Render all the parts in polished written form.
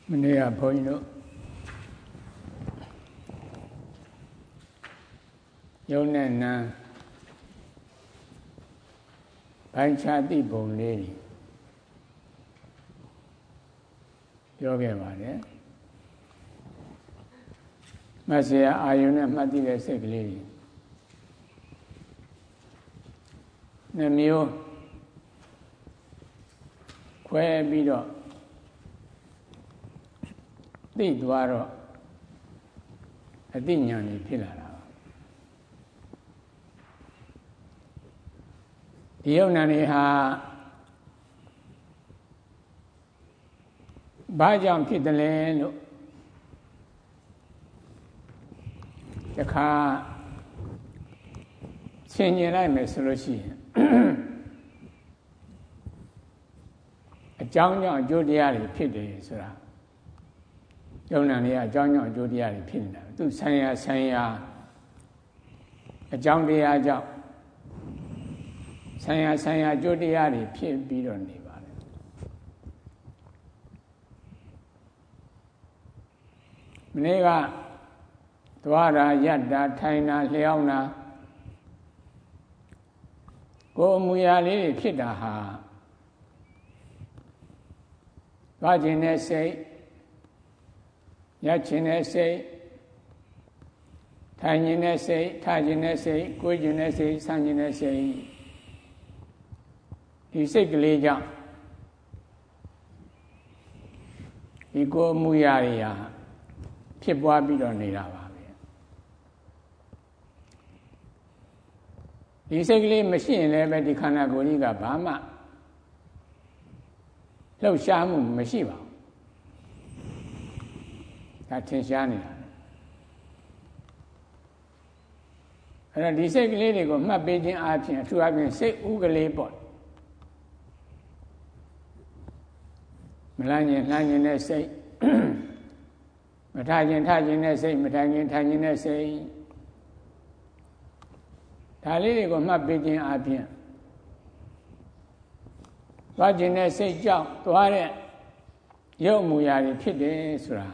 မနေ့ကဘုန်းကြီးတို့ယုံနဲ့နံဘိုင်းချတိပုံလေးပြောခဲ့ပါတယ်မဆရာအာယုန်နဲ့မှတ်သိတဲ့စိတ်ကလေးနှမျိုးခွဲပြီးတော့သိသွားတော့အသိဉာဏ်ကြီးဖြစ်လာတာဒီယုံနာနေဟာဘာကြောင့်ဖြစ်တယ်လဲလို့တခါဆင်ញင်လိုက်မယ်ဆိုလို့ရှိရင်အကြောင်းကြောင့်အကျိုးတရားတွေဖြစ်တယ်ဆိုတာယုံနာနေကအကြောင်းကြောင့်အကျိုးတရားတွေဖြစ်နေတာသူဆိုင်ရာအကြောင်းတရားကြောင့်ဆိုင်ရာအကျိုးတရားတွေဖြစ်ပြီးတော့နေပါတယ်မနေ့ကသွားတာယက်တာထိုင်တာလျှောင်းတာကိုယ်အမူအရာလေးတွေဖြစ်တာဟာသွားခြင်းနဲ့စိတ်ရခြင်းနဲ့စိတ်ထိုင်ခြင်းနဲ့စိတ်ထားခြင်းနဲ့စိတ်ကိုယ်ခြင်းနဲ့စိတ်ဆန့်ခြင်းနဲ့စိတ်ဒီစိတ်ကလေးကြောင့်ဒီကိုယ်အမူအရာတွေဟာဖြစ်ပွားပြီးတော့နေတာပါပဲဒီစိတ်ကလေးမရှိရင်လည်းပဲဒီခန္ဓာကိုယ်ကြီးကဘာမှလှုပ်ရှားမှုမရှိပါဘူးဒါထင်ရှားနေတာအဲ့တော့ဒီစိတ်ကလေးတွေကိုမှတ်ပေးခြင်းအပြင်အထူးအပြင်စိတ်ဥကလေးပေါ့မလန်းခြင်းလှမ်းခြင်းနဲ့စိတ်မထားခြင်းထားခြင်းနဲ့စိတ်မထိုင်ခြင်းထိုင်ခြင်းနဲ့စိတ်ဒါလေးတွေကိုမှတ်ပေးခြင်းအပြင်သွားခြင်းနဲ့စိတ်ကြောင့်သွားတဲ့ရုပ်မူရာတွေဖြစ်တယ်ဆိုတာ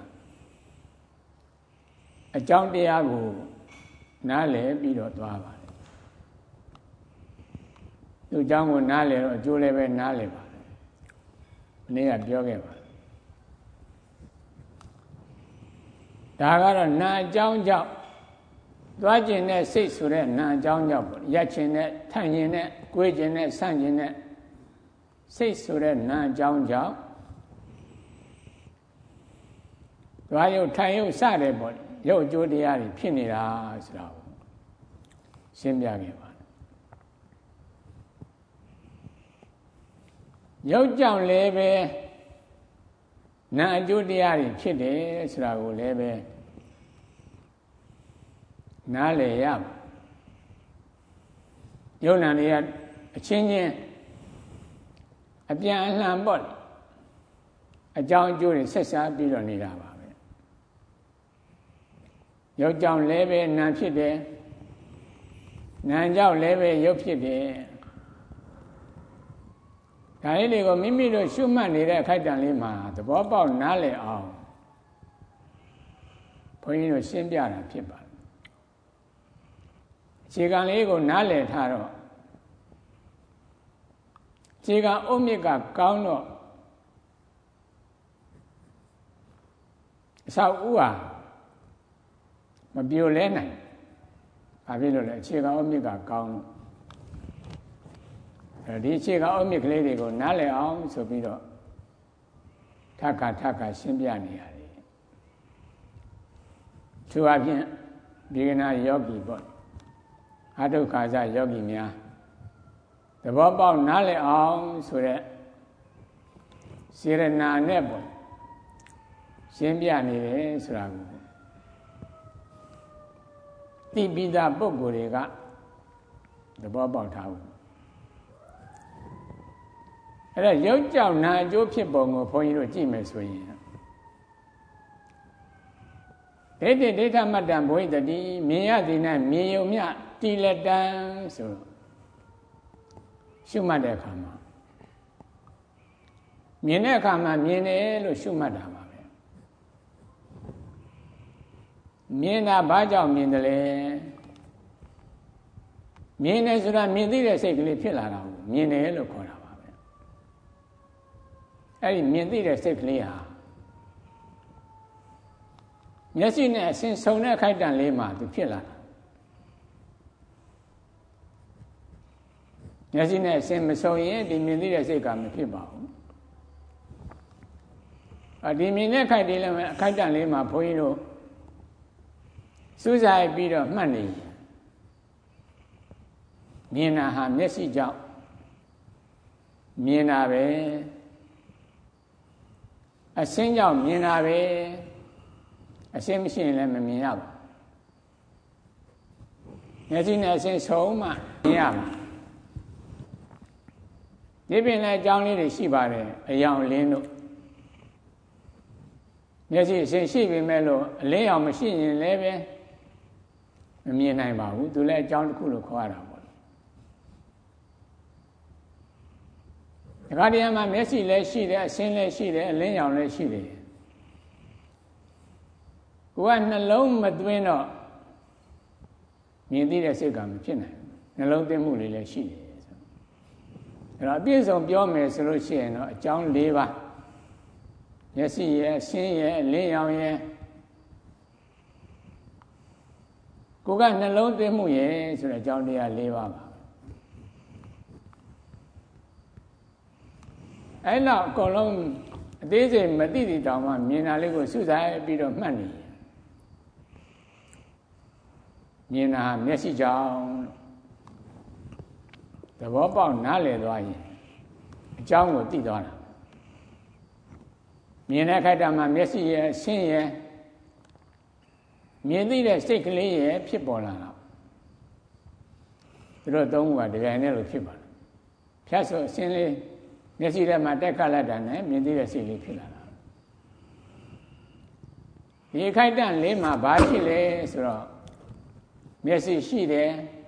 အကြောင်းတရားကိုနားလည်ပြီးတော့သွားပါတယ်သူအကြောင်းကိုနားလည်တော့အကျိုးလည်းပဲနားလည်ပါတယ်မနေ့ကပြောခဲ့ပါတယ်ဒါကတော့နာအကြောင်းကြောင့်သွားခြင်းနဲ့စိတ်ဆိုတဲ့နာအကြောင်းကြောင့်ပေါ့ရက်ခြင်းနဲ့ထိုင်ခြင်းနဲ့ကိုယ်ခြင်းနဲ့ဆန့်ခြင်းနဲ့စိတ်ဆိုတဲ့နာအကြောင်းကြောင့်သွားရုပ်ထိုင်ရုပ်စတယ်ပေါ့ရုပ်အကျိုးတရားတွေဖြစ်နေတာဆိုတာကိုရှင်းပြခဲ့ပါတယ်ရုပ်ကြောင့်လည်းပဲနာအကျိုးတရားတွေဖြစ်တယ်ဆိုတာကိုလည်းပဲနားလည်ရပါယုံနာတွေကအချင်းချင်းအပြန်အလှန်ပေါ့အကြောင်းအကျိုးတွေဆက်စားပြီးတော့နေတာပါပဲရုပ်ကြောင့်လည်းပဲနာဖြစ်တယ်နာကြောင့်လည်းပဲရုပ်ဖြစ်တယ်ဒါလေးတွေကိုမိမိတို့ရှုမှတ်နေတဲ့အခိုက်အတန့်လေးမှာသဘောပေါက်နားလည်အောင်ဘုန်းကြီးတို့ရှင်းပြတာဖြစ်ပါတယ်ခြေကံလေးကိုနားလည်ထားတော့ခြေကံအုတ်မြစ်ကကောင်းတော့အဆောက်အဦဟာမပြိုလဲနိုင်ဘာဖြစ်လို့လဲခြေကံအုတ်မြစ်ကကောင်းတော့ဒီခြေကံအုတ်မြစ်ကလေးတွေကိုနားလည်အောင်ဆိုပြီးတော့ထပ်ခါရှင်းပြနေရတယ်သူအပြင်ဘေကနာယောဂီပေါ့အတုခါစယောဂီများသဘောပေါက်နားလည်အောင်ဆိုတဲ့စေရနာနဲ့ပေါ့ရှင်းပြနေတယ်ဆိုတာကိုသိပိသားပုဂ္ဂိုလ်တွေကသဘောပေါက်ထားဘူးအဲ့ဒါရုပ်ကြောင့်နာအကျိုးဖြစ်ပုံကိုဘုန်းကြီးတို့ကြည့်မယ်ဆိုရင်ဒိဋ္ဌမတ္တံဘဝိတ္တိမြင်ရသည်နဲ့မြင်ယုံမြတိလက်တံဆိုရှုမှတ်တဲ့အခါမှာမြင်တဲ့အခါမှာမြင်တယ်လို့ရှုမှတ်တာပါပဲမြင်တာဘာကြောင့်မြင်တယ်လဲမြင်တယ်ဆိုတာမြင်သိတဲ့စိတ်ကလေးဖြစ်လာတာကိုမြင်တယ်လို့ခေါ်တာပါပဲအဲ့ဒီမြင်သိတဲ့စိတ်ကလေးဟာမျက်စိနဲ့အစဉ်ဆုံတဲ့အခိုက်အတန့်လေးမှာသူဖြစ်လာတာမျက်စိနဲ့အစဉ်မဆုံရင်ဒီမြင်သိတဲ့စိတ်ကမဖြစ်ပါဘူးဒီမြင်တဲ့ခိုက်တည်းလည်းအခိုက်အတန့်လေးမှာဘုန်းကြီးတို့စူးစိုက်ပြီးတော့မှတ်နေမြင်တာဟာမျက်စိကြောင့်မြင်တာပဲအစင်းကြောင့်မြင်တာပဲအစင်းမရှိရင်လည်းမမြင်ရပါမျက်စိနဲ့အစင်းဆုံးမှမြင်ရမှာဒီပြင်လည်းအကြောင်းလေးတွေရှိပါတယ်အယောင်လင်းတို့မျက်စိအစင်းရှိပေမဲ့လို့အလင်းရောင်မရှိရင်လည်းပဲမမြင်နိုင်ပါဘူးသူလည်းအကြောင်းတစ်ခုလို့ခေါ်ရတာပေါ့ဒီကတရားမှာမျက်စိလည်းရှိတယ်အစင်းလည်းရှိတယ်အလင်းရောင်လည်းရှိတယ်ကိုကနှလုံးမသွင်းတော့မြင်သိတဲ့စိတ်ကမဖြစ်နိုင်ဘူးနှလုံးသွင်းမှုလေးလည်းရှိတယ်ဆိုအဲ့တော့အပြည့်စုံပြောမယ်ဆိုလို့ရှိရင်တော့အကြောင်း၄ပါးမျက်စိရဲ့အစင်းရဲ့အလင်းရောင်ရဲ့ကိုကနှလုံးသွင်းမှုရဲ့ဆိုတဲ့အကြောင်းတရား၄ပါးပါအဲ့တော့အကုန်လုံးအသေးစိတ်မသိသေးတောင်မှမြင်တာလေးကိုစုဆိုင်ပြီးတော့မှတ်နေမြင်တာမျက်စိကြောင့်သဘောပေါက်နားလည်သွားရင်အကြောင်းကိုသိသွားတာမြင်တဲ့ခိုက်တာမှာမျက်စိရဲ့အဆင်းရဲ့မြင်သိတဲ့စိတ်ကလေးရဲ့ဖြစ်ပေါ်လာတာသူတို့သုံးခုကဒီတိုင်းနဲ့လို့ဖြစ်ပါလားဖြတ်ဆိုအဆင်းလေးမျက်စိထဲမှာတက်ခတ်လိုက်တာနဲ့မြင်သိတဲ့စိတ်လေးဖြစ်လာတာဒီခိုက်တန့်လေးမှာဘာဖြစ်လဲဆိုတော့မျက်စိရှိတယ်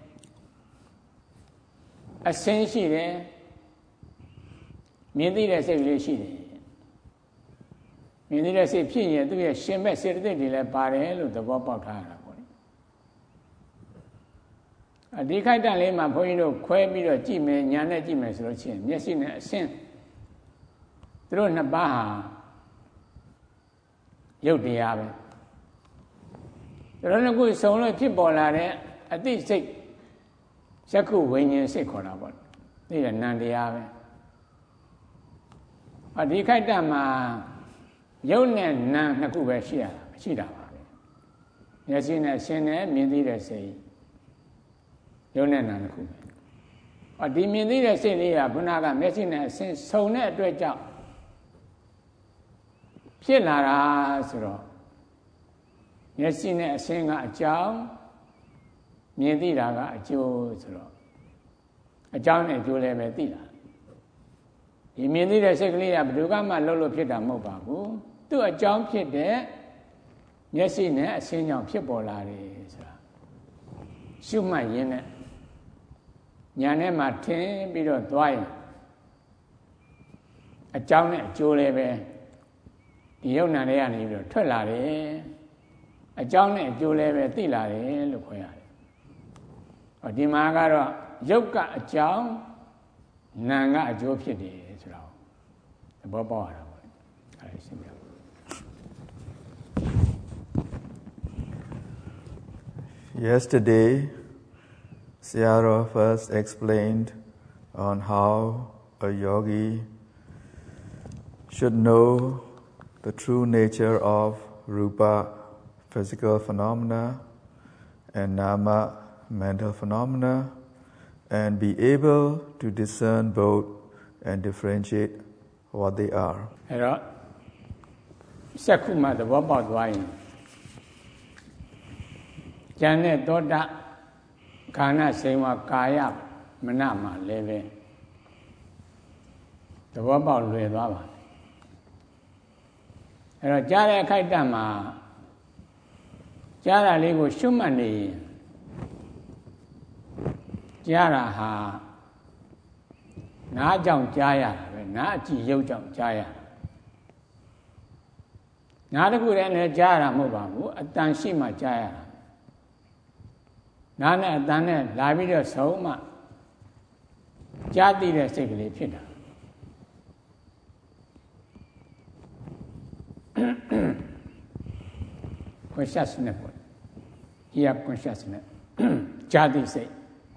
အဆင်းရှိတယ်မြင်သိတဲ့စိတ်ကလေးရှိတယ်မြင်သိတဲ့စိတ်ဖြစ်ရင်သူ့ရဲ့ရှင်မဲ့စေတသိက်တွေလည်းပါတယ်လို့သဘောပေါက်ထားရတာပေါ့ဒီခိုက်တန့်လေးမှာဘုန်းကြီးတို့ခွဲပြီးတော့ကြည့်မယ်ညာနဲ့ကြည့်မယ်ဆိုလို့ရှိရင်မျက်စိနဲ့အဆင်းသူတို့နှစ်ပါးဟာရုပ်တရားပဲသူတို့နှစ်ခုစုံလို့ဖြစ်ပေါ်လာတဲ့အသိစိတ်ဇက္ခုဝိညာဉ်စိတ်ခေါ်တာပေါ့ဒီကနံတရားပဲဒီခိုက်တန့်မှာရုပ်နဲ့နာမ်နှစ်ခုပဲရှိရတာမရှိတာပါပဲမျက်စိနဲ့ရှင်းနဲ့မြင်သိတဲ့စိတ်ရုပ်နဲ့နာမ်နှစ်ခုပဲဒီမြင်သိတဲ့စိတ်လေးကဘုနာကမျက်စိနဲ့အဆင်းဆုံတဲ့အတွက်ကြောင့်ဖြစ်လာတာဆိုတော့မျက်စိနဲ့အဆင်းကအကြောင်းမြင်သိတာကအကျိုးဆိုတော့အကြောင်းနဲ့အကျိုးလည်းပဲသိတာဒီမြင်သိတဲ့စိတ်ကလေးကဘယ်သူကမှလှုပ်လို့ဖြစ်တာမဟုတ်ပါဘူးသူ့အကြောင်းဖြစ်တဲ့မျက်စိနဲ့အဆင်းကြောင့်ဖြစ်ပေါ်လာတယ်ဆိုတာရှုမှတ်ရင်းနဲ့ညာနဲ့မှထင်ပြီးတော့သွားရင်အကြောင်းနဲ့အကျိုးလည်းပဲဒီယုံနာတွေကနေပြီးတော့ထွက်လာတယ်အကြောင်းနဲ့အကျိုးလည်းပဲသိလာတယ်လို့ခေါ်ရတယ်ဒီမှာကတော့ယုတ်ကအကြောင်းနာမ်ကအကျိုးဖြစ်တယ်ဆိုတော့သဘောပေါက်ရတာပေါ့အဲ့ဒါရှင်းပြပါ Yesterday, Sayadaw first explained on how a yogi should know the true nature of rupa, physical phenomena, and nama, mental phenomena, and be able to discern both and differentiate what they are. အဲ့တော့စက္ခုမှသဘောပေါက်သွားရင်ဉာဏ်နဲ့သောတာခန္ဓာစိမ်ဝကာယမနမှာလည်းပဲသဘောပေါက်လွယ်သွားပါတယ်အဲ့တော့ကြားတဲ့အခိုက်အတန့်မှာကြားတာလေးကိုရှုမှတ်နေရင်ကြားတာဟာနားကြောင့်ကြားရတာပဲနားအကြည့်ရုပ်ကြောင့်ကြားရတာနားတစ်ခုတည်းနဲ့ကြားရတာမဟုတ်ပါဘူးအတန်ရှိမှကြားရတာနားနဲ့အတန်နဲ့လာပြီးတော့ဆုံးမှကြားသိတဲ့စိတ်ကလေးဖြစ်တာconsciousness ပေါ့ ear consciousness ကြားသိစိတ်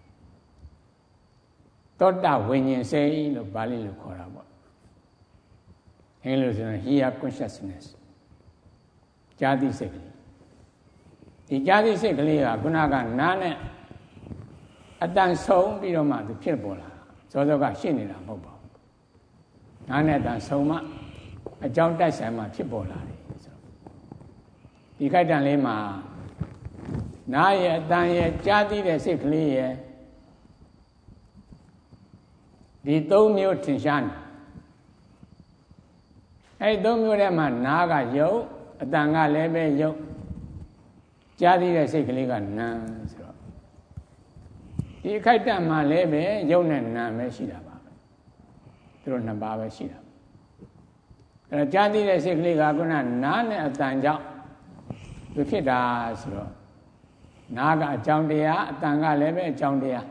သောတာဝိညာဉ်စိတ်လို့ပါဠိလိုခေါ်တာပေါ့အဲလိုဆိုရင် ear consciousness ကြားသိစိတ်ကလေးဒီကြားသိစိတ်ကလေးကခုနကနားနဲ့အတန်ဆုံးပြီးတော့မှသူဖြစ်ပေါ်လာစောစောကရှင်းနေတာမဟုတ်ပါဘူးနားနဲ့အတန်ဆုံးမှအကြောင်းတိုက်ဆိုင်မှဖြစ်ပေါ်လာတယ်ဆိုတော့ဒီခိုက်တံလေးမှာနားရဲ့အတန်ရဲ့ကြားသိတဲ့စိတ်ကလေးရဲ့ဒီသုံးမျိုးထင်ရှားနေအဲဒီသုံးမျိုးထဲမှာနားကယုတ်အတန်ကလည်းပဲယုတ်ကြားသိတဲ့စိတ်ကလေးကနာဆိုတော့ဒီအခိုက်အတန့်မှာလည်းပဲယုတ်နဲ့နာပဲရှိတာပါပဲသူတို့နှစ်ပါးပဲရှိတာအဲတော့ကြားသိတဲ့စိတ်ကလေးကခုနနားနဲ့အတန်ကြောင့်သူဖြစ်တာဆိုတော့နားကအကြောင်းတရားအတန်ကလည်းပဲအကြောင်းတရား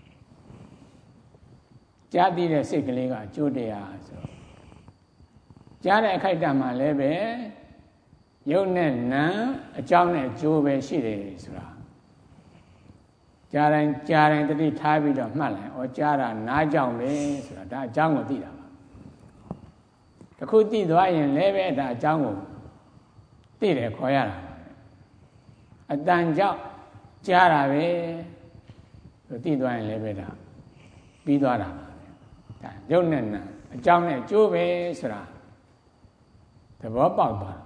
ကြားသိတဲ့စိတ်ကလေးကအကျိုးတရားဆိုတော့ကြားတဲ့အခိုက်အတန့်မှာလည်းပဲယုတ်နဲ့နာအကြောင်းနဲ့အကျိုးပဲရှိတယ်ဆိုတာကြားတိုင်းတတိထားပြီးတော့မှတ်လိုက်ဩကြားတာနားကြောင့်ပဲဆိုတာဒါအကြောင်းကိုသိတာပါတခုသိသွားရင်လည်းပဲဒါအကြောင်းကိုသိတယ်ခေါ်ရတာအတန်ကြောင့်ကြားတာပဲသိသွားရင်လည်းပဲဒါပြီးသွားတာပါဒါယုတ်နဲ့နာအကြောင်းနဲ့အကျိုးပဲဆိုတာသဘောပေါက်သွား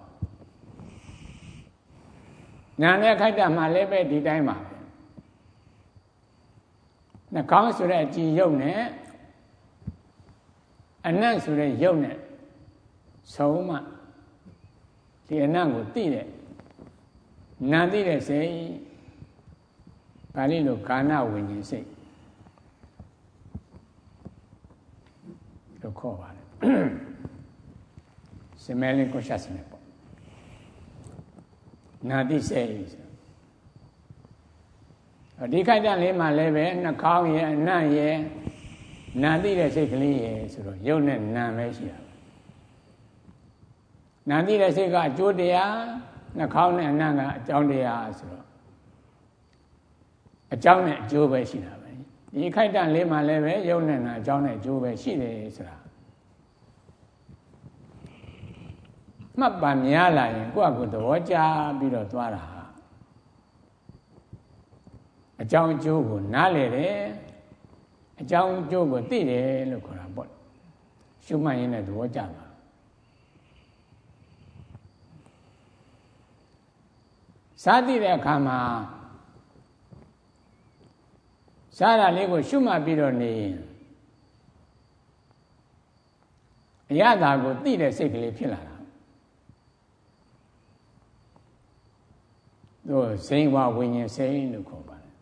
နာနဲ့ခိုက်တာမှလည်းပဲဒီတိုင်းပါပဲနှာခေါင်းဆိုတဲ့အကြည်ယုတ်နဲ့အနံ့ဆိုတဲ့ယုတ်နဲ့ဆုံးမှဒီအနံ့ကိုသိတဲ့နာသိတဲ့စိတ်ပါဠိလိုကာဏဝိညာဉ်စိတ်လို့ခေါ်ပါတယ် smelling consciousness ပေါ့နာသိစိတ်ဒီခိုက်တံလေးမှာလည်းပဲနှာခေါင်းရဲ့အနံ့ရဲ့နာသိတဲ့စိတ်ကလေးရဲ့ဆိုတော့ယုတ်နဲ့နာပဲရှိတာနာသိတဲ့စိတ်ကအကျိုးတရားနှာခေါင်းနဲ့အနံ့ကအကြောင်းတရားဆိုတော့အကြောင်းနဲ့အကျိုးပဲရှိတာပဲဒီခိုက်တံလေးမှာလည်းပဲယုတ်နဲ့နာအကြောင်းနဲ့အကျိုးပဲရှိတယ်ဆိုတာမှတ်ပါများလာရင်ကိုယ့်အကူသဘောကျပြီးတော့သွားတာအကြောင်းအကျိုးကိုနားလည်တယ်အကြောင်းအကျိုးကိုသိတယ်လို့ခေါ်တာပေါ့ရှုမှတ်ရင်းနဲ့သဘောကျပါစားသိတဲ့အခါမှာစားတာလေးကိုရှုမှတ်ပြီးတော့နေအရသာကိုသိတဲ့စိတ်ကလေးဖြစ်လာတာတို့စိတ်ဝဝိညာဉ်စိတ်လို့ခေါ်ပါတယ်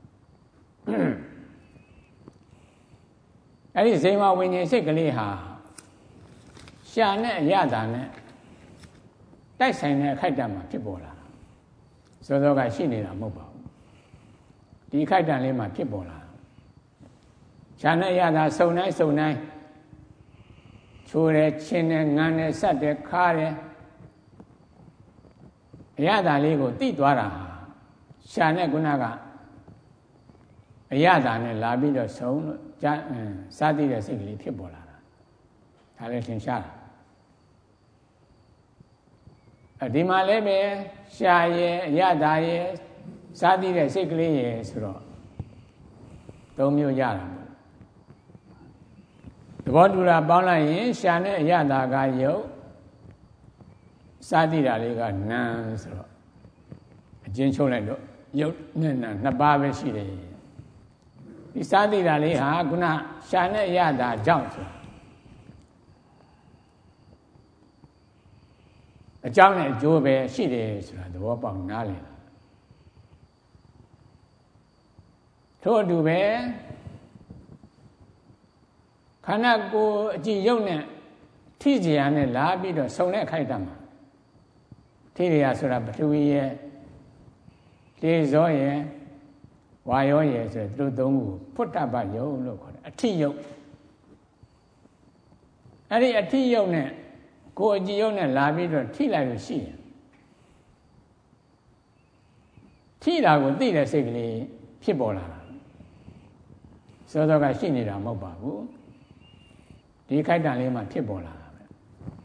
အဲ့ဒီစိတ်ဝဝိညာဉ်စိတ်ကလေးဟာရှာနဲ့အရသာနဲ့တိုက်ဆိုင်တဲ့အခိုက်အတန့်မှာဖြစ်ပေါ်လာတာစောစောကရှိနေတာမဟုတ်ပါဘူးဒီအခိုက်အတန့်လေးမှာဖြစ်ပေါ်လာတာရှာနဲ့အရသာစုံတိုင်းချိုးတယ်ချင်းတယ်ငန်းတယ်ဆက်တယ်ခါတယ်အရသာလေးကိုသိသွားတာရှာနဲ့ခုနကအရသာနဲ့လာပြီးတော့ဆုံးလို့စားသိတဲ့စိတ်ကလေးဖြစ်ပေါ်လာတာဒါလည်းသင်ရှားတာဒီမှာလည်းပဲရှာရဲ့အရသာရဲ့စားသိတဲ့စိတ်ကလေးရဲ့ဆိုတော့သုံးမျိုးရတာပေါ့သဘောတူတာပေါင်းလိုက်ရင်ရှာနဲ့အရသာကယုတ်စားသိတာလေးကနာဆိုတော့အကျဉ်းချုပ်လိုက်တော့ယုတ်နဲ့နာနှစ်ပါးပဲရှိတယ်ဒီစားသိတာလေးဟာခုနရှာနဲ့အရသာကြောင့်ဆိုအကြောင်းနဲ့အကျိုးပဲရှိတယ်ဆိုတာသဘောပေါက်နားလည်တာထို့အတူပဲခန္ဓာကိုယ်အကြည့်ယုတ်နဲ့ထိကြရနဲ့လာပြီးတော့ဆုံတဲ့အခိုက်အတန့်မှာထိရိယာဆိုတာပထဝီရဲ့တေဇောရဲ့ဝါယောရဲ့ဆိုတဲ့သူတို့သုံးခုဖုတ္တပယုတ်လို့ခေါ်တယ်အထိယုတ်အဲ့ဒီအထိယုတ်နဲ့ကိုယ်အကြည်ယုတ်နဲ့လာပြီးတော့ထိလိုက်လို့ရှိရင်ထိတာကိုသိတဲ့စိတ်ကလေးဖြစ်ပေါ်လာတာစောစောကရှိနေတာမဟုတ်ပါဘူးဒီခိုက်တံလေးမှာဖြစ်ပေါ်လာတာပဲ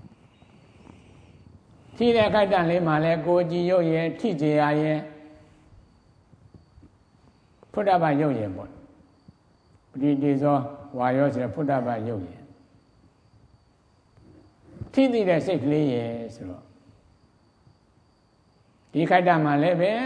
ထိတဲ့ခိုက်တံလေးမှာလဲကိုယ်အကြည်ယုတ်ရဲ့ထိကြရာရဲ့ဖုတ္တပယုတ်ရဲ့ပေါ့ပတိတေဇောဝါယောဆိုတဲ့ဖုတ္တပယုတ်ရဲ့ထိသိတဲ့စိတ်ကလေးရဲ့ဆိုတော့ဒီခိုက်တံမှာလည်းပဲ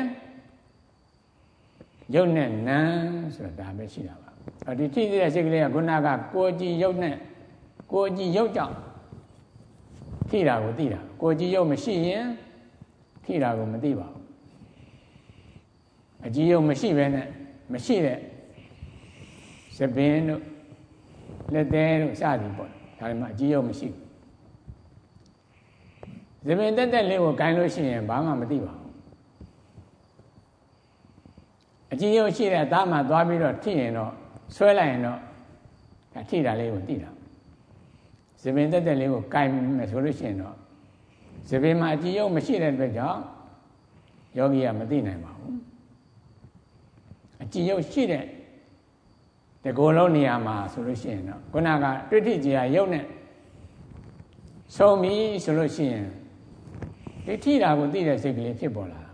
ယုတ်နဲ့နံဆိုတာဒါပဲရှိတာပါဒီထိသိတဲ့စိတ်ကလေးကခုနကကိုယ်ကြည်ယုတ်နဲ့ကိုယ်ကြည်ယုတ်ကြောင့်ထိတာကိုသိတာကိုယ်ကြည်ယုတ်မရှိရင်ထိတာကိုမသိပါဘူးအကြည်ယုတ်မရှိပဲနဲ့မရှိတဲ့သပင်တို့လက်သေးတို့စသည်ပေါ့ဒါမှအကြည်ယုတ်မရှိဘူးသပင်တက်တက်လေးကိုဂိုင်းလို့ရှိရင်ဘာမှမသိပါဘူးအကြည်ယုတ်ရှိတဲ့အသားမှသွားပြီးတော့ထိရင်တော့ဆွဲလိုက်ရင်တော့ထိတာလေးကိုသိတာသပင်တက်တက်လေးကိုဂိုင်းမယ်ဆိုလို့ရှိရင်တော့သပင်မှာအကြည်ယုတ်မရှိတဲ့အတွက်ကြောင့်ယောဂီကမသိနိုင်ပါဘူးအကြည်ယုတ်ရှိတဲ့တကောလုံးနေရာမှာဆိုလို့ရှိရင်တော့ခုနကတွေ့ထိကြည်ရယုတ်နဲ့ဆုံးပြီဆိုလို့ရှိရင်ဒီထိတာကိုသိတဲ့စိတ်ကလေးဖြစ်ပေါ်လာ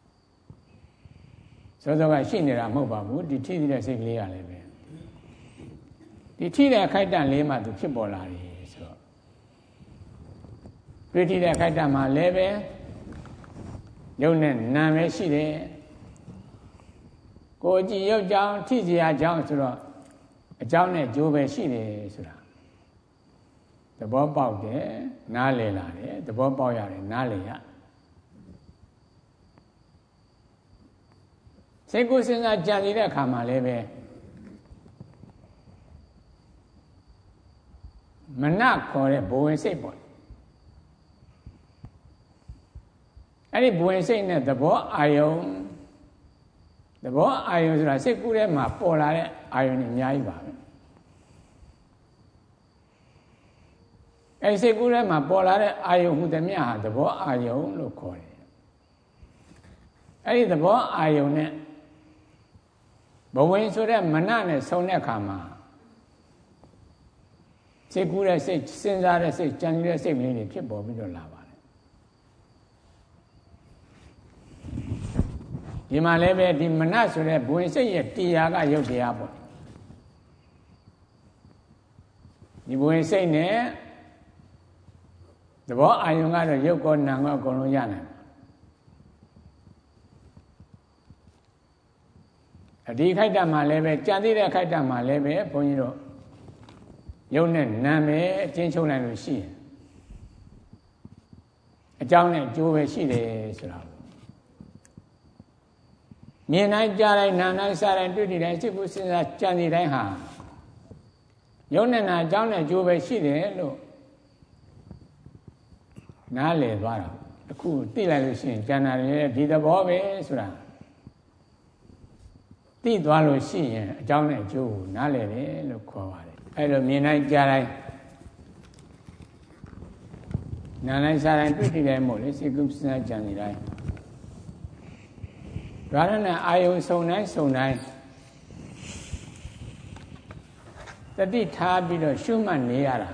စောစောကရှိနေတာမဟုတ်ပါဘူးဒီထိတဲ့စိတ်ကလေးကလည်းပဲဒီထိတဲ့ခိုက်တံလေးမှသူဖြစ်ပေါ်လာတယ်ဆိုတော့တွေ့ထိတဲ့ခိုက်တံမှာလည်းပဲယုတ်နဲ့နာပဲရှိတယ်ကိုယ်ကြည်ယုတ်ကြောင့်ထိစီရကြောင့်ဆိုတော့အကြောင်းနဲ့ကျိုးပဲရှိတယ်ဆိုတာသဘောပေါက်တယ်နားလည်လာတယ်သဘောပေါက်ရတယ်နားလည်ရစိတ်ကိုယ်စဉ်းစားကြံနေတဲ့အခါမှာလည်းပဲမနခေါ်တဲ့ဘဝင်စိတ်ပေါ့အဲ့ဒီဘဝင်စိတ်နဲ့သဘောအာယုံဆိုတာစိတ်ကူးထဲမှာပေါ်လာတဲ့အာယုံတွေအများကြီးပါပဲအဲ့ဒီစိတ်ကူးထဲမှာပေါ်လာတဲ့အာယုံဟူသည်မြတ်ဟာသဘောအာယုံလို့ခေါ်တယ်အဲ့ဒီသဘောအာယုံနဲ့ဘဝင်ဆိုတဲ့မနနဲ့ဆုံတဲ့အခါမှာစိတ်ကူးတဲ့စိတ်စဉ်းစားတဲ့စိတ်ကြံနေတဲ့စိတ်ကလေးတွေဖြစ်ပေါ်ပြီးတော့လာပါတယ်ဒီမှာလည်းပဲဒီမနဆိုတဲ့ဘဝင်စိတ်ရဲ့တရားကယုတ်တရားပေါ့ဒီဘဝင်စိတ်နဲ့သဘောအာယုံကတော့ယုတ်ကောနာကောအကုန်လုံးရနိုင်ဒီခိုက်တံမှာလည်းပဲကြံသေးတဲ့ခိုက်တံမှာလည်းပဲဘုန်းကြီးတို့ယုတ်နဲ့နာမယ်အချင်းချုပ်လိုက်လို့ရှိရင်အကြောင်းနဲ့အကျိုးပဲရှိတယ်ဆိုတာမြင်တိုင်းကြားတိုင်းနားတိုင်းစားတိုင်းတွေ့တိုင်းစိတ်ကူးစဉ်းစားကြံသေးတိုင်းဟာယုတ်နဲ့နာအကြောင်းနဲ့အကျိုးပဲရှိတယ်လို့နားလည်သွားတာအခုသိလိုက်လို့ရှိရင်ကျန်တာလည်းဒီသဘောပဲဆိုတာသိသွားလို့ရှိရင်အကြောင်းနဲ့အကျိုးကိုနားလည်တယ်လို့ခေါ်ပါတယ်အဲ့လိုမြင်တိုင်းကြားတိုင်းနားတိုင်းစားတိုင်းတွေ့တိုင်းမို့လေစိတ်ကူးစဉ်းစားကြံနေတိုင်းဒါနဲ့အာယုံစုံတိုင်းတတိထားပြီးတော့ရှုမှတ်နေရတာ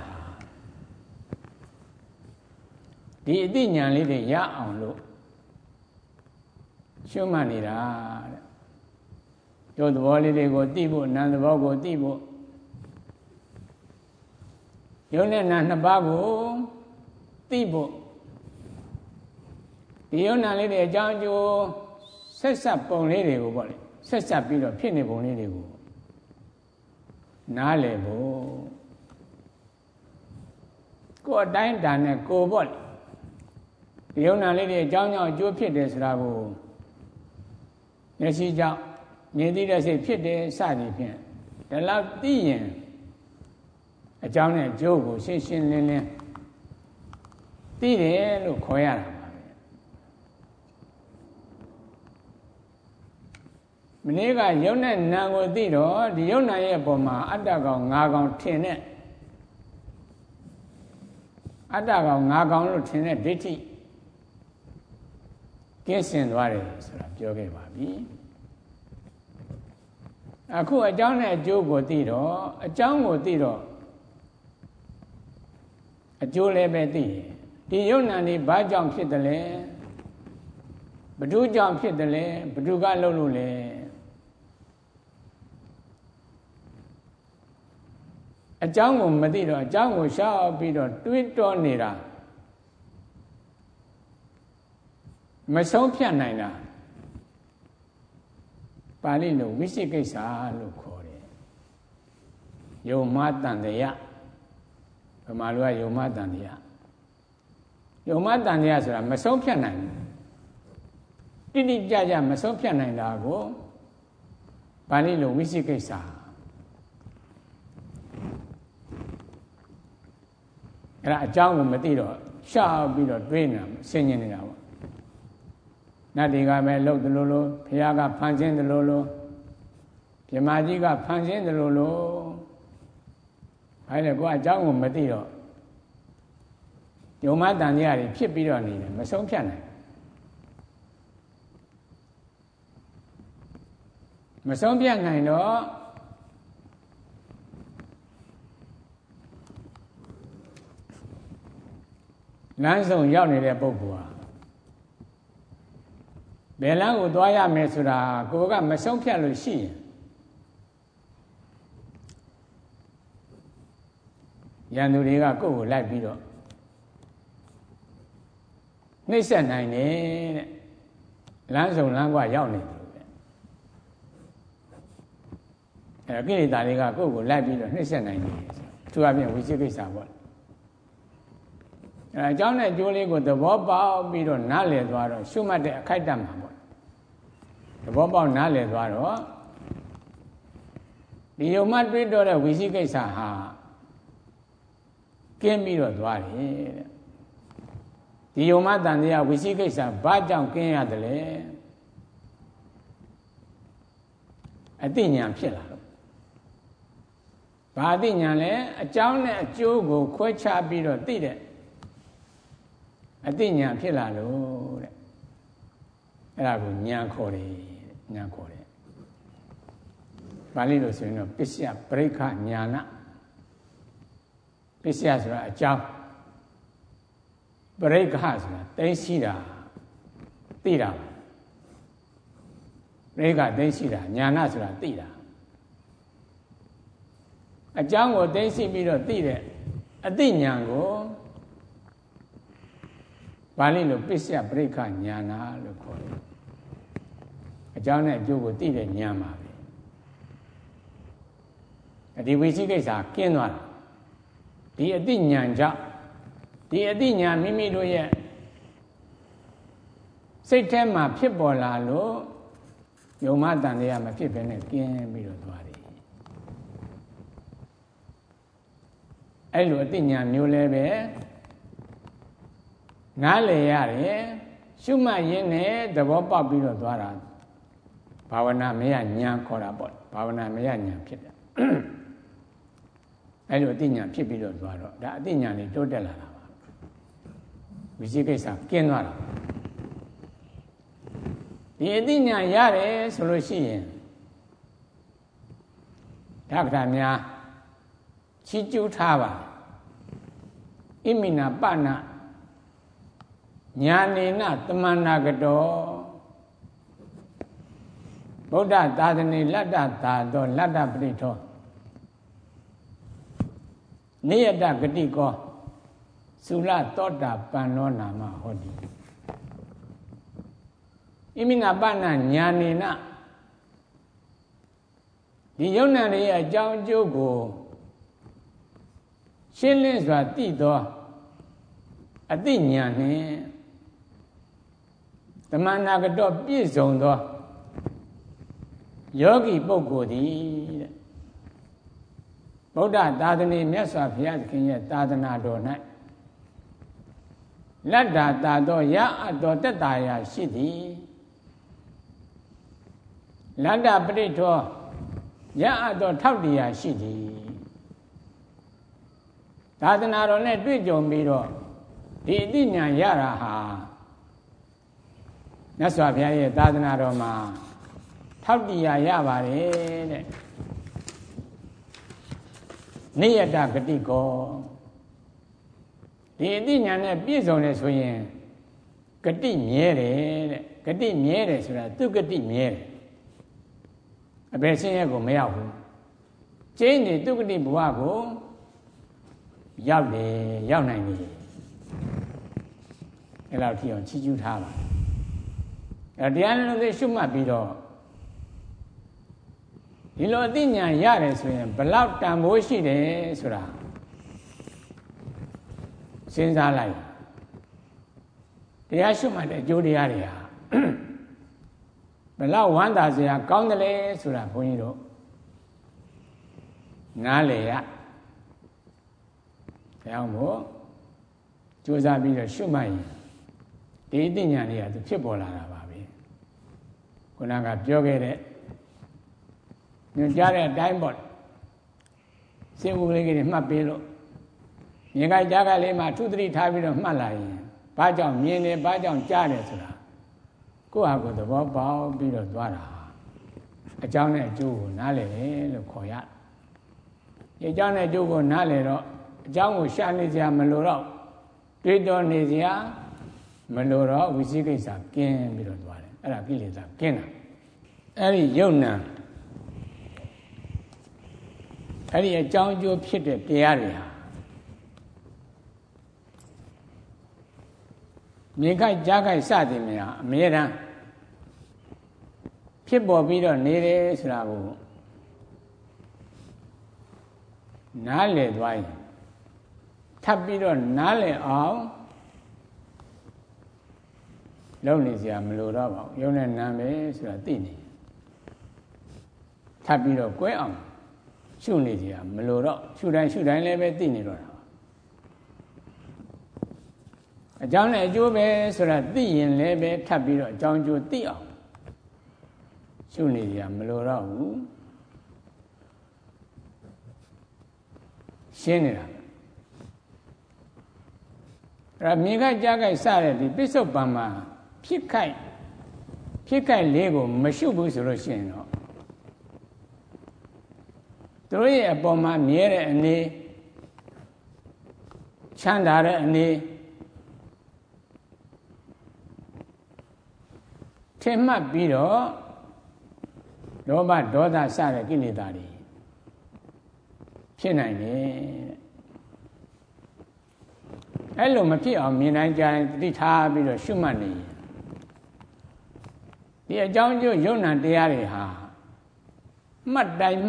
ဒီအသိဉာဏ်လေးတွေရအောင်လို့ရှုမှတ်နေတာတဲ့ယုတ်သဘောလေးတွေကိုသိဖို့နာမ်သဘောကိုသိဖို့ယုတ်နဲ့နာမ်နှစ်ပါးကိုသိဖို့ဒီယုတ်နာမ်လေးတွေအကြောင်းအကျိုးဆက်ဆက်ပုံလေးတွေကိုပေါ့လေဆက်ဆက်ပြီးတော့ဖြစ်နေပုံလေးတွေကိုနားလည်ဖို့ကိုယ်အတိုင်းတန်နဲ့ကိုယ်ပေါ့လေဒီယုတ်နာမ်လေးတွေအကြောင်းကြောင့်အကျိုးဖြစ်တယ်ဆိုတာကိုမျက်စိကြောင့်မြင်သိတဲ့စိတ်ဖြစ်တယ်စသည်ဖြင့်ဒါလောက်သိရင်အကြောင်းနဲ့အကျိုးကိုရှင်းရှင်းလင်းလင်းသိတယ်လို့ခေါ်ရတာပါပဲမနေ့ကယုံနဲ့နာကိုသိတော့ဒီယုံနာရဲ့ပုံမှာအတ္တကောင်ငါကောင်ထင်တဲ့အတ္တကောင်ငါကောင်လို့ထင်တဲ့ဒိဋ္ဌိကင်းစင်သွားတယ်ဆိုတာပြောခဲ့ပါပြီအခုအကြောင်းနဲ့အကျိုးကိုသိတော့အကြောင်းကိုသိတော့အကျိုးလည်းပဲသိတယ်ဒီယုံနာနေဘာကြောင့်ဖြစ်တယ်လဲဘယ်သူကြောင့်ဖြစ်တယ်လဲဘယ်သူကလုပ်လို့လဲအကြောင်းကိုမသိတော့အကြောင်းကိုရှောက်ပြီးတော့တွေးတောနေတာမဆုံးဖြတ်နိုင်တာပါဠိလိုဝိသိကိစ္စလို့ခေါ်တယ်ယုံမတန်တရားဗမာလိုကယုံမတန်တရားယုံမတန်တရားဆိုတာမဆုံးဖြတ်နိုင်ဘူးတိတိကျကျမဆုံးဖြတ်နိုင်တာကိုပါဠိလိုဝိသိကိစ္စအဲ့ဒါအကြောင်းကိုမသိတော့ရှောက်ပြီးတော့တွေးနေတာဆင်ញင်နေတာပေါ့နတ်တွေကပဲလှုပ်တယ်လို့ဘုရားကဖန်ဆင်းတယ်လို့ဗြဟ္မာကြီးကဖန်ဆင်းတယ်လို့အဲ့ဒါကိုအကြောင်းကိုမသိတော့ယုံမတန်တရားတွေဖြစ်ပြီးတော့နေတယ်မဆုံးဖြတ်နိုင်မဆုံးဖြတ်နိုင်တော့လမ်းဆုံးရောက်နေတဲ့ပုဂ္ဂိုလ်ဟာဘယ်လမ်းကိုသွားရမယ်ဆိုတာကိုယ်ကမဆုံးဖြတ်လို့ရှိရင်ရန်သူတွေကကိုယ့်ကိုလိုက်ပြီးတော့နှိမ့်ဆက်နိုင်တယ်တဲ့လမ်းဆုံးလမ်းကွာရောက်နေတယ်အဲကိလေသာတွေကကိုယ့်ကိုလိုက်ပြီးတော့နှိမ့်ဆက်နိုင်တယ်သူအပြင်ဝိသိကိစ္စပေါ့အဲအကြောင်းနဲ့အကျိုးလေးကိုသဘောပေါက်ပြီးတော့နားလည်သွားတော့ရှုမှတ်တဲ့အခိုက်အတန့်မှာပေါ့သဘောပေါက်နားလည်သွားတော့ဒီယုံမှတွေးတော့တဲ့ဝိသိကိစ္စဟာကင်းပြီးတော့သွားတယ်တဲ့ဒီယုံမှတန်တရားဝိသိကိစ္စဘာကြောင့်ကင်းရတယ်လဲအသိဉာဏ်ဖြစ်လာတော့ဘာအသိဉာဏ်လဲအကြောင်းနဲ့အကျိုးကိုခွဲခြားပြီးတော့သိတဲ့အသိဉာဏ်ဖြစ်လာလို့တဲ့အဲ့ဒါကိုဉာဏ်ခေါ်တယ်ဉာဏ်ခေါ်တယ်ပါဠိလိုဆိုရင်တော့ပစ္စယပရိက္ခဉာဏပစ္စယဆိုတာအကြောင်းပရိက္ခဆိုတာသိရှိတာသိတာပရိက္ခသိရှိတာဉာဏဆိုတာသိတာအကြောင်းကိုသိရှိပြီးတော့သိတဲ့အသိဉာဏ်ကိုပါဠိလိုပစ္စယပရိက္ခဉာဏလို့ခေါ်တယ်အကြောင်းနဲ့အကျိုးကိုသိတဲ့ဉာဏ်ပါပဲဒီဝိသိကိစ္စကင်းသွားတာဒီအသိဉာဏ်ကြောင့်ဒီအသိဉာဏ်မိမိတို့ရဲ့စိတ်ထဲမှာဖြစ်ပေါ်လာလို့ယုံမတန်တရားမဖြစ်ဘဲနဲ့ကင်းပြီးတော့သွားတယ်အဲ့လိုအသိဉာဏ်မျိုးလည်းပဲနားလည်ရတယ်ရှုမှတ်ရင်းနဲ့သဘောပေါက်ပြီးတော့သွားတာဘာဝနာမယဉာဏ်ခေါ်တာပေါ့ဘာဝနာမယဉာဏ်ဖြစ်တယ်အဲ့လိုအသိဉာဏ်ဖြစ်ပြီးတော့သွားတော့ဒါအသိဉာဏ်လေးတိုးတက်လာတာပါဝိသိကိစ္စကင်းသွားတာဒီအသိဉာဏ်ရတယ်ဆိုလို့ရှိရင်ဓက္ကတာများချီးကျူးထားပါဣမိနာပနညာနေနတမန္နာကတောဗုဒ္ဓသာသနေလတ္တသာသောလတ္တပရိထောနိယတဂတိကောသုလသောတာပန်နောနာမဟောတိဣမိနာပနညာနေနဒီယုံနာရဲ့အကြောင်းအကျိုးကိုရှင်းလင်းစွာသိသောအသိဉာဏ်နှင့်တမန္နာကတောပြည့်စုံသောယောဂီပုဂ္ဂိုလ်သည်တဲ့ဗုဒ္ဓသာသနေမြတ်စွာဘုရားသခင်ရဲ့သာသနာတော်၌လတ္တာသာသောရအပ်သောတတ္တာရာရှိသည်လတ္တပရိထောရအပ်သောထောက်တရားရှိသည်သာသနာတော်နဲ့တွေ့ကြုံပြီးတော့ဒီအသိဉာဏ်ရတာဟာမြတ်စွာဘုရားရဲ့သာသနာတော်မှာထောက်တရားရပါတယ်တဲ့နိယတဂတိကောဒီအသိဉာဏ်နဲ့ပြည့်စုံတယ်ဆိုရင်ဂတိမြဲတယ်တဲ့ဂတိမြဲတယ်ဆိုတာသူဂတိမြဲတယ်အဘယ်ဆင်းရဲကိုမရောက်ဘူးကျင်းနေသူဂတိဘဝကိုရောက်တယ်ရောက်နိုင်ပြီအဲ့လောက်ထိအောင်ချီးကျူးထားပါအဲ့တရားလုံးလေးရှုမှတ်ပြီးတော့ဒီလိုအသိဉာဏ်ရတယ်ဆိုရင်ဘလောက်တန်ဖိုးရှိတယ်ဆိုတာစဉ်းစားလိုက်တရားရှုမှတ်တဲ့အကျိုးတရားတွေဟာဘလောက်ဝမ်းသာစရာကောင်းတယ်လဲဆိုတာဘုန်းကြီးတို့နားလည်ရတရားမို့ကြိုးစားပြီးတော့ရှုမှတ်ရင်ဒီအသိဉာဏ်တွေကသူဖြစ်ပေါ်လာတာပါပဲခုနကပြောခဲ့တဲ့ညွှန်ကြားတဲ့အတိုင်းပေါ့စေဘူးလေးတွေမှတ်ပေးလို့မြင်ကြကြားကြလေးမှာထုသတိထားပြီးတော့မှတ်လာရင်ဘာကြောင့်မြင်တယ်ဘာကြောင့်ကြားတယ်ဆိုတာကိုယ့်ဟာကိုယ်သဘောပေါက်ပြီးတော့သွားတာအကြောင်းနဲ့အကျိုးကိုနားလည်တယ်လို့ခေါ်ရတယ်။ဒီအကြောင်းနဲ့အကျိုးကိုနားလည်တော့အကြောင်းကိုရှာနေစရာမလိုတော့တွေးတောနေစရာမလိုတော့ဝိသိကိစ္စကင်းပြီးတော့သွားတယ်။အဲ့ဒါကိလေသာကင်းတာ။အဲ့ဒီယုံနာအဲ့ဒီအကြောင်းအကျိုးဖြစ်တဲ့တရားတွေဟာမြင်ခိုက်ကြားခိုက်စသည်များအမြဲတမ်းဖြစ်ပေါ်ပြီးတော့နေတယ်ဆိုတာကိုနားလည်သွားရင်ထပ်ပြီးတော့နားလည်အောင်လုပ်နေစရာမလိုတော့ပါဘူးရုံနဲ့နာမယ်ဆိုတာသိနေထပ်ပြီးတော့ကွဲအောင်ရှုနေစရာမလိုတော့ရှုတိုင်းလည်းပဲသိနေတော့တာအကြောင်းနဲ့အကျိုးပဲဆိုတာသိရင်လည်းပဲထပ်ပြီးတော့အကြောင်းအကျိုးသိအောင်ရှုနေကြမလိုတော့ဘူးရှင်းနေတာအဲ့မြင်ခိုက်ကြားခိုက်စတဲ့ဒီပစ္စုပန်မှာဖြစ်ခိုက်လေးကိုမရှုဘူးဆိုလို့ရှိရင်တော့သူတို့ရဲ့အပေါ်မှာမြဲတဲ့အနေချမ်းသာတဲ့အနေထင်မှတ်ပြီးတော့လောဘဒေါသစတဲ့ကိလေသာတွေဖြစ်နိုင်တယ်အဲ့လိုမဖြစ်အောင်မြင်နိုင်ကြရင်တတိထားပြီးတော့ရှုမှတ်နေဒီအကြောင်းကျိုးယုံနာတရားတွေဟာမှတ်တိုင်း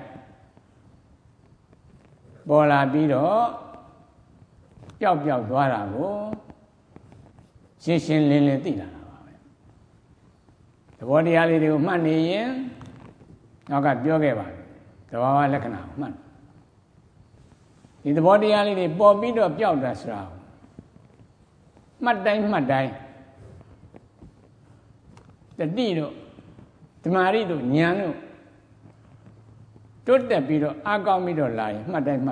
ပေါ်လာပြီးတော့ပျောက်သွားတာကိုရှင်းလင်းသိလာတာပါပဲသဘောတရားလေးတွေကိုမှတ်နေရင်နောက်ကပြောခဲ့ပါပြီသဘာဝလက္ခဏာမှတ်ဒီသဘောတရားလေးတွေပေါ်ပြီးတော့ပျောက်တာဆိုတာမှတ်တိုင်းတတိတို့ဓမ္မာရီတို့ဉာဏ်တို့တွတ်တက်ပြီးတော့အကောင်းပြီးတော့လာရင်မှတ်တိုင်း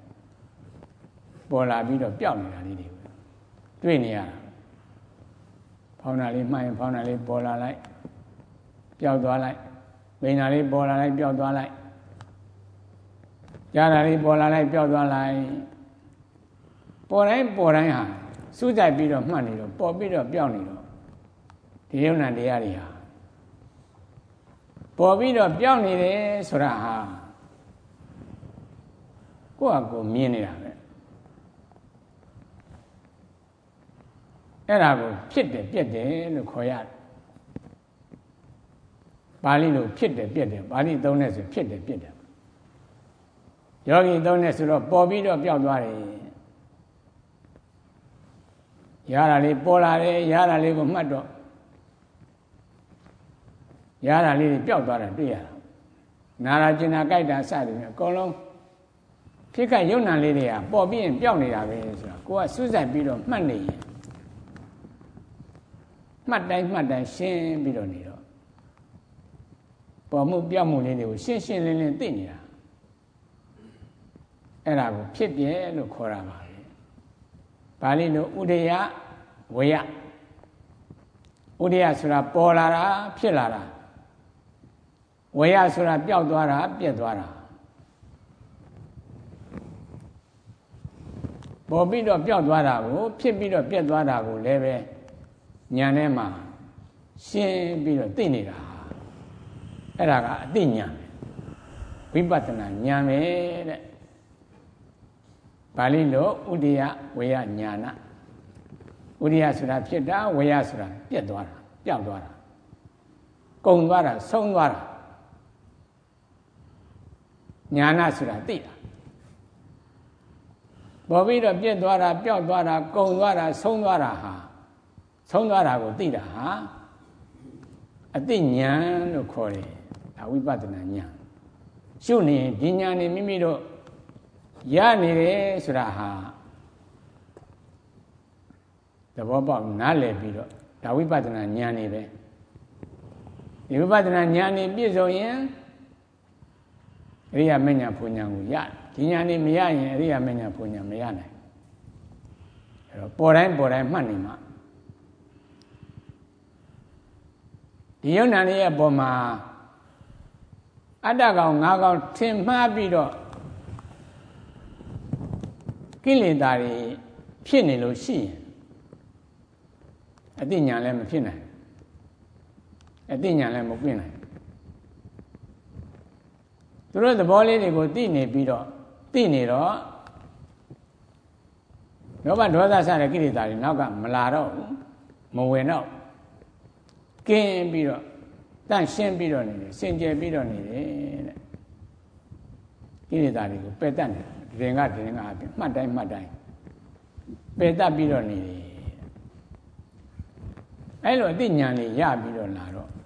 ပေါ်လာပြီးတော့ပျောက်နေတာလေးတွေတွေ့နေရတာဖောင်းတာလေးမှတ်ရင်ဖောင်းတာလေးပေါ်လာလိုက်ပျောက်သွားလိုက်မိန်တာလေးပေါ်လာလိုက်ပျောက်သွားလိုက်ကြားတာလေးပေါ်လာလိုက်ပျောက်သွားလိုက်ပေါ်တိုင်းဟာစူးစိုက်ပြီးတော့မှတ်နေတော့ပေါ်ပြီးတော့ပျောက်နေတော့ဒီယုံနာတရားတွေဟာပေါ်ပြီးတော့ပျောက်နေတယ်ဆိုတာဟာကိုယ့်အကိုမြင်နေတာပဲအဲ့ဒါကိုဖြစ်တယ်ပြက်တယ်လို့ခေါ်ရတယ်ပါဠိလိုဖြစ်တယ်ပြက်တယ်ပါဠိသုံးတဲ့ဆိုဖြစ်တယ်ပြက်တယ်ယောဂီသုံးတဲ့ဆိုတော့ပေါ်ပြီးတော့ပျောက်သွားတယ်ရတာလေးပေါ်လာတယ်ရတာလေးကိုမှတ်တော့ရတာလေးတွေပျောက်သွားတာတွေ့ရတာနာရာကျင်နာကြိုက်တာစသည်ဖြင့်အကုန်လုံးဖြစ်ခိုက်ယုံနာလေးတွေကပေါ်ပြီးရင်ပျောက်နေတာပဲဆိုတော့ကိုကစူးစိုက်ပြီးတော့မှတ်နေရင်မှတ်တိုင်းရှင်းပြီးတော့နေတော့ပေါ်မှုပြောက်မှုလေးတွေကိုရှင်းရှင်းလင်းလင်းသိနေတာအဲ့ဒါကိုဖြစ်ပြလို့ခေါ်တာပါပဲပါဠိလိုဥဒယဝယဥဒယဆိုတာပေါ်လာတာဖြစ်လာတာဝယဆိုတာပျောက်သွားတာပြက်သွားတာပေါ်ပြီးတော့ပျောက်သွားတာကိုဖြစ်ပြီးတော့ပြက်သွားတာကိုလည်းပဲဉာဏ်ထဲမှာရှင်းပြီးတော့သိနေတာအဲ့ဒါကအသိဉာဏ်ဝိပဿနာဉာဏ်ပဲတဲ့ပါဠိလိုဥဒယဝေယဉာဏဥဒယဆိုတာဖြစ်တာဝေယဆိုတာပြက်သွားတာပျောက်သွားတာကုန်သွားတာဆုံးသွားတာဉာဏဆိုတာသိတာပေါ်ပြီးတော့ပြက်သွားတာပျောက်သွားတာကုန်သွားတာဆုံးသွားတာဟာဆုံးသွားတာကိုသိတာဟာအသိဉာဏ်လို့ခေါ်တယ်ဒါဝိပဿနာဉာဏ်ရှုနေဒီဉာဏ်နေမိမိတို့ရနေတယ်ဆိုတာဟာသဘောပေါက်နားလည်ပြီးတော့ဒါဝိပဿနာဉာဏ်နေပဲဒီဝိပဿနာဉာဏ်နေပြည့်စုံရင်အရိယာမဉ္ဇဉ်ဘုံဉာဏ်ကိုရဒီဉာဏ်နေမရရင်အရိယာမဉ္ဇဉ်ဘုံဉာဏ်မရနိုင်အဲ့တော့ပေါ်တိုင်းမှတ်နေမှာဒီယုံနာရဲ့အပေါ်မှာအတ္တကောင်ငါးကောင်ထင်မှားပြီးတော့ကိလေသာတွေဖြစ်နေလို့ရှိရင်အသိဉာဏ်လည်းမဖြစ်နိုင်အသိဉာဏ်လည်းမပြည့်နိုင်သူတို့သဘောလေးတွေကိုသိနေပြီးတော့သိနေတော့လောဘဒေါသစတဲ့ကိလေသာတွေနောက်ကမလာတော့ဘူးမဝင်တော့ကင်းပြီးတော့တန့်ရှင်းပြီးတော့နေတယ်စင်ကြယ်ပြီးတော့နေတယ်တဲ့ကိလေသာတွေကိုပယ်တတ်တယ်ဒီငါမှတ်တိုင်းပယ်တတ်ပြီးတော့နေတယ်အဲ့လိုအသိဉာဏ်လေးရပြီးတော့လာတော့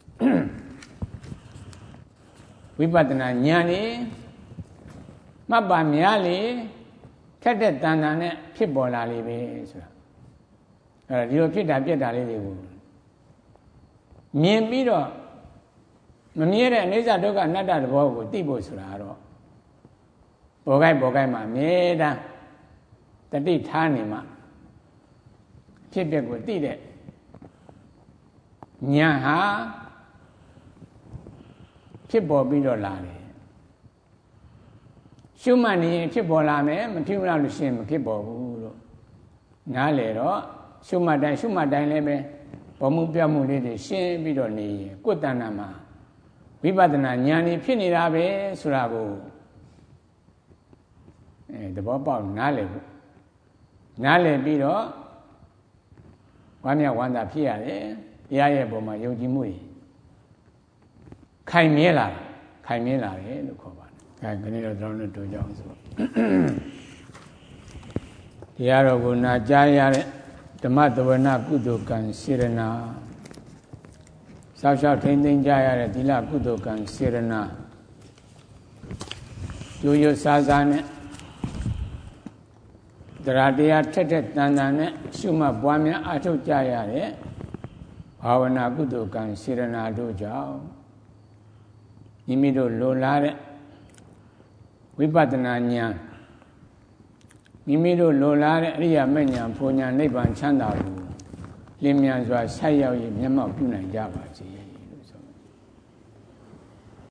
ဝိပဿနာဉာဏ်လေးမှတ်ပါများလေခက်တဲ့တဏ္ဍာနဲ့ဖြစ်ပေါ်လာလေပဲဆိုတာအဲ့ဒီလိုဖြစ်တာပြက်တာလေးတွေကိုမြင်ပြီးတော့မမြဲတဲ့အနိစ္စဒုက္ခအနတ္တသဘောကိုသိဖို့ဆိုတာကတော့ပေါ်ကိုက်မှာအမြဲတမ်းတတိထားနေမှဖြစ်ပျက်ကိုသိတဲ့ဉာဏ်ဟာဖြစ်ပေါ်ပြီးတော့လာတယ်ရှုမှတ်နေရင်ဖြစ်ပေါ်လာမယ်မဖြစ်လို့ရှိရင်မဖြစ်ပေါ်ဘူးလို့နားလေတော့ရှုမှတ်တိုင်းလည်းပဲပေါ်မှုပြမှုလေးတွေရှင်းပြီးတော့နေရင်ကိုယ်တဏ္ဍာမှာဝိပဿနာဉာဏ်ကြီးဖြစ်နေတာပဲဆိုတာကိုသဘောပေါက်နားလည်ဖို့နားလည်ပြီးတော့ဝမ်းမြောက်ဝမ်းသာဖြစ်ရတယ်တရားရဲ့ပုံမှာယုံကြည်မှုခိုင်မြဲလာတယ်လို့ခေါ်ပါတယ်။ခဏတော့ကျွန်တော်တို့ကြအောင်ဆိုတရားတော်ကိုနာကြားရတဲ့ဓမ္မသဝနာကုသိုလ်ကံစေရနာစောက်ရှောက်ထိမ့်သိမ့်ကြရတဲ့သီလကုသိုလ်ကံစေရနာရိုးရိုးစားစားနဲ့တရားထက်တန်နဲ့ရှုမှတ်ပွားများအားထုတ်ကြရတဲ့ဘာဝနာကုသိုလ်ကံစေရနာတို့ကြောင့်မိမိတို့လိုလားတဲ့ဝိပဿနာဉာဏ်မိမိတို့လိုလားတဲ့အရိယာမဉ္ဇဉ်ဘုံဉာဏ်နိဗ္ဗာန်ချမ်းသာကိုလင်းမြန်စွာဆက်ရောက်ရမျက်မှောက်ပြုနိုင်ကြပါစေ။